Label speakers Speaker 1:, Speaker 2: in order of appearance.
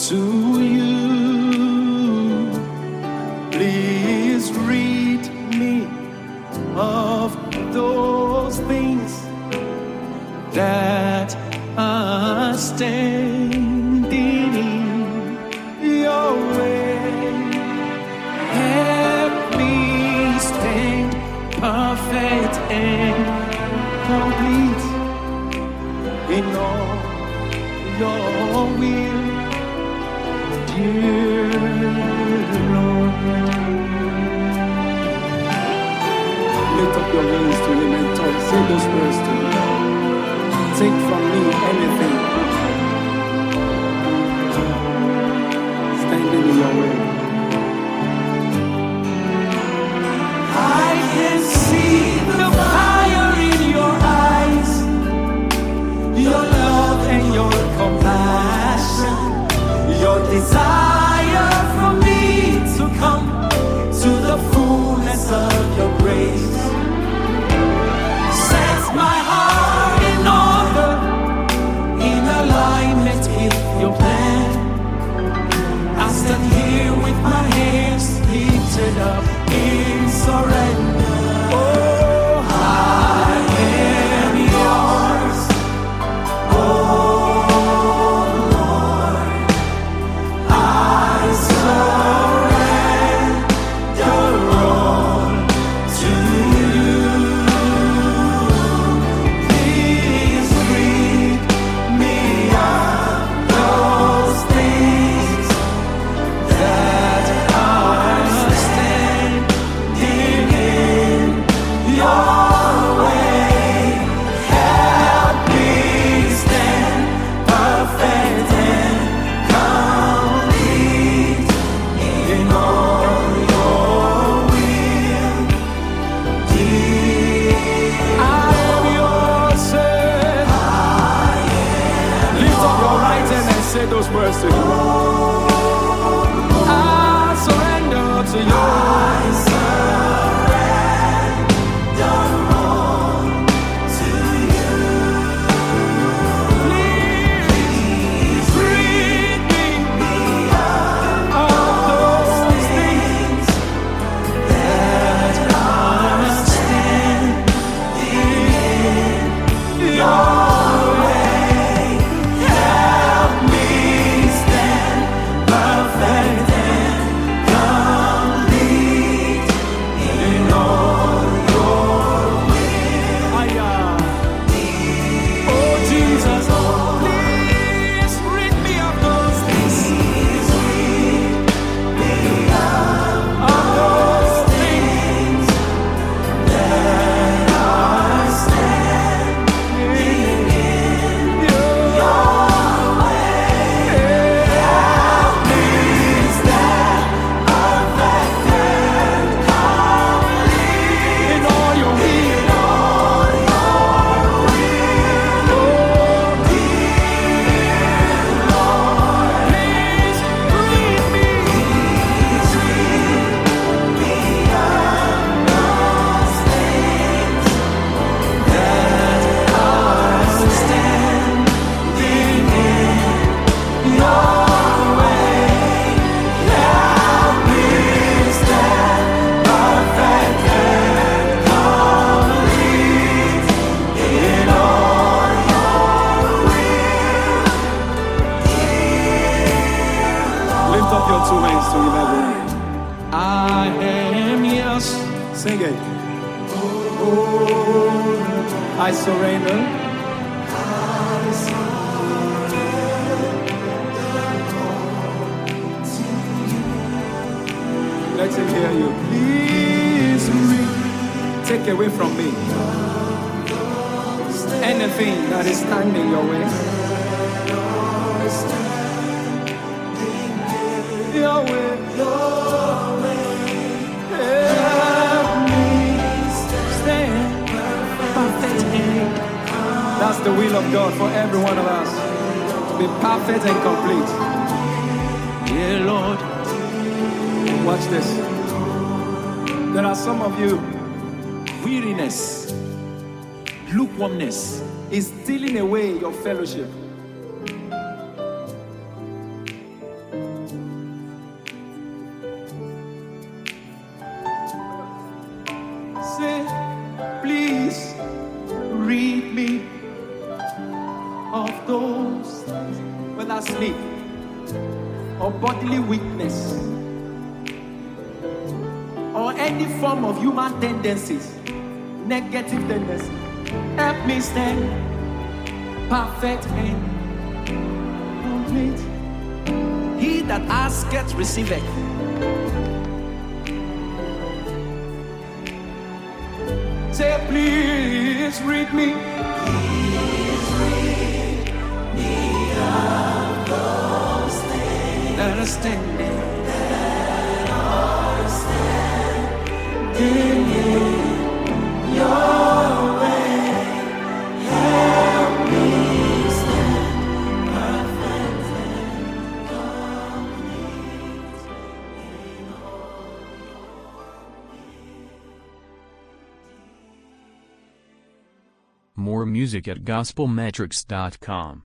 Speaker 1: to you. Please rid me of those things that are standing in your way. Help me stand perfect and complete in all your will, dear Lord. Lift up your hands to him and talk. Say those words to him. Take from me anything standing in your way. I can see the fire in your eyes, your love and your compassion, your desire for me to come to the fullness of your grace. Set my heart in order, in alignment with your plan. I stand here with my hands lifted up in surrender. Oh, I am yours. Oh Lord, I surrender all to you. Please rid me of those things that are standing in your way. Help me stand perfect and complete in all your will. I am yours, say. Lift up your right hand and say those words to him. I surrender to you. Please rid me of those things that are standing in your way. Help me stand perfect and complete in all your will. Oh Jesus, please rid me of those things. Of those things that are standing in your way. Help me stand perfect and complete in all your will. Oh, dear Lord, please rid me of those things that are standing in your way. Help me stand perfect and complete in all your will. Lift up your two hands to him, everyone. I am yours. Sing it. I surrender. Let him hear you. Please take away from me anything that is standing your way. Your way. Help me stand perfect in. That's the will of God for every one of us. To be perfect and complete. Dear Lord, watch this. There are some of you, weariness, lukewarmness is stealing away your fellowship. sleep or bodily weakness or any form of human tendencies, negative tendencies. Help me stand perfect and complete. He that asketh receiveth. Say, please read me. Please read me of those things that are standing in your way. Help me stand perfect and complete in all your.
Speaker 2: More music at gospelmetrics.com.